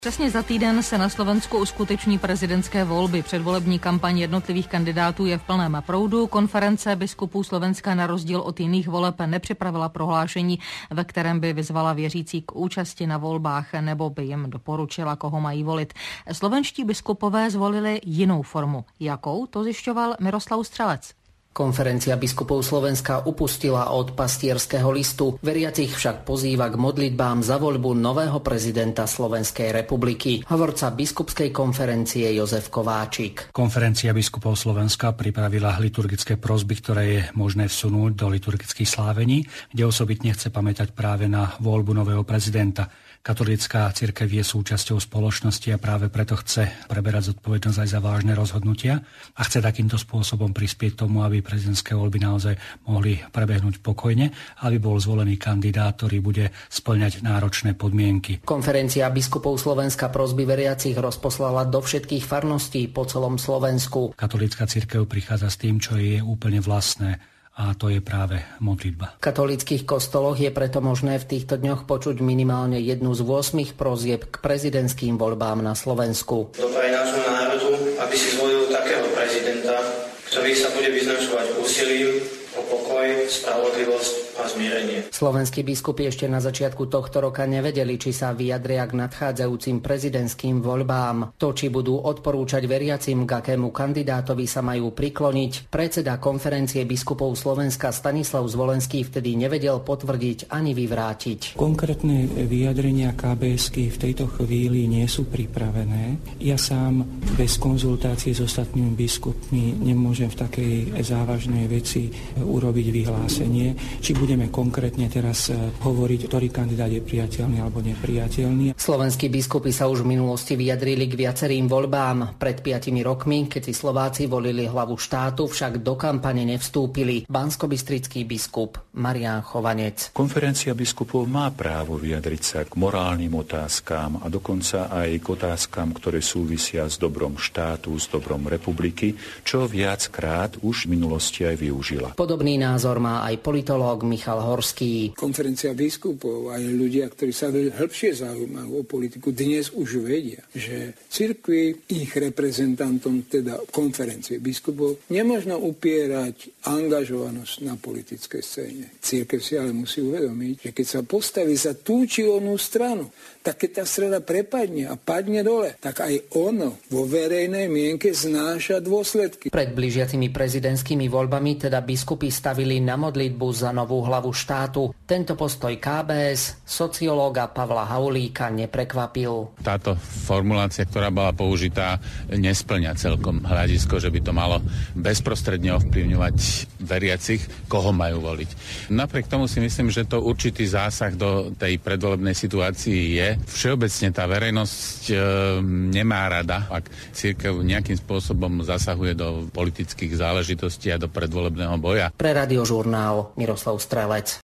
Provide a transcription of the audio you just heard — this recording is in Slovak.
Přesně za týden se na Slovensku uskuteční prezidentské volby. Předvolební kampaň jednotlivých kandidátů je v plném proudu. Konference biskupů Slovenska na rozdíl od jiných voleb nepřipravila prohlášení, ve kterém by vyzvala věřící k účasti na volbách nebo by jim doporučila, koho mají volit. Slovenští biskupové zvolili jinou formu. Jakou? To zjišťoval Miroslav Strelec. Konferencia biskupov Slovenska upustila od pastierského listu, veriacich však pozýva k modlitbám za voľbu nového prezidenta Slovenskej republiky. Hovorca biskupskej konferencie Jozef Kováčik. Konferencia biskupov Slovenska pripravila liturgické prosby, ktoré je možné vsunúť do liturgických slávení, kde osobitne chce pamätať práve na voľbu nového prezidenta. Katolícka cirkev je súčasťou spoločnosti a práve preto chce preberať zodpovednosť aj za vážne rozhodnutia a chce takýmto spôsobom prispieť tomu, aby prezidentské voľby naozaj mohli prebehnúť pokojne, aby bol zvolený kandidát, ktorý bude spĺňať náročné podmienky. Konferencia biskupov Slovenska prosby veriacich rozposlala do všetkých farností po celom Slovensku. Katolícka cirkev prichádza s tým, čo je úplne vlastné. A to je práve modlitba. V katolíckych kostoloch je preto možné v týchto dňoch počuť minimálne jednu z 8 prosieb k prezidentským voľbám na Slovensku. Dopraj nášmu národu, aby si zvolil takého prezidenta, ktorý sa bude vyznačovať úsilím o pokoj, spravodlivosť a zmierenie. Slovenskí biskupy ešte na začiatku tohto roka nevedeli, či sa vyjadria k nadchádzajúcim prezidentským voľbám. To, či budú odporúčať veriacim, k akému kandidátovi sa majú prikloniť, predseda konferencie biskupov Slovenska Stanislav Zvolenský vtedy nevedel potvrdiť ani vyvrátiť. Konkrétne vyjadrenia KBS-ky v tejto chvíli nie sú pripravené. Ja sám bez konzultácie s ostatnými biskupmi nemôžem v takej závažnej veci urobiť vyhlásenie, či budeme konkrétne teraz hovoriť, ktorý kandidát je priateľný alebo nepriateľný. Slovenskí biskupy sa už v minulosti vyjadrili k viacerým voľbám. Pred 5 rokmi, keď si Slováci volili hlavu štátu, však do kampane nevstúpili. Banskobystrický biskup Marián Chovanec. Konferencia biskupov má právo vyjadriť sa k morálnym otázkam a dokonca aj k otázkam, ktoré súvisia s dobrom štátu, s dobrom republiky, čo viackrát už v minulosti aj využila. Podobný názor má aj politológ Michal Horský. Konferencia biskupov aj ľudia, ktorí sa hĺbšie zaujímajú o politiku, dnes už vedia, že cirkvi, ich reprezentantom, teda konferencie biskupov, nemožno upierať angažovanosť na politickej scéne. Cirkev si ale musí uvedomiť, že keď sa postaví za tú či onú stranu, tak keď tá strana prepadne a padne dole, tak aj ono vo verejnej mienke znáša dôsledky. Pred blížiacimi prezidentskými voľbami teda biskupy stavili na modlitbu za novú hlavu štátu. Tento postoj KBS sociológa Pavla Haulíka neprekvapil. Táto formulácia, ktorá bola použitá, nespĺňa celkom hľadisko, že by to malo bezprostredne ovplyvňovať veriacich, koho majú voliť. Napriek tomu si myslím, že to určitý zásah do tej predvolebnej situácii je. Všeobecne tá verejnosť nemá rada, ak cirkev nejakým spôsobom zasahuje do politických záležitostí a do predvolebného boja. Pre Radiožurnál Miroslav Strelec.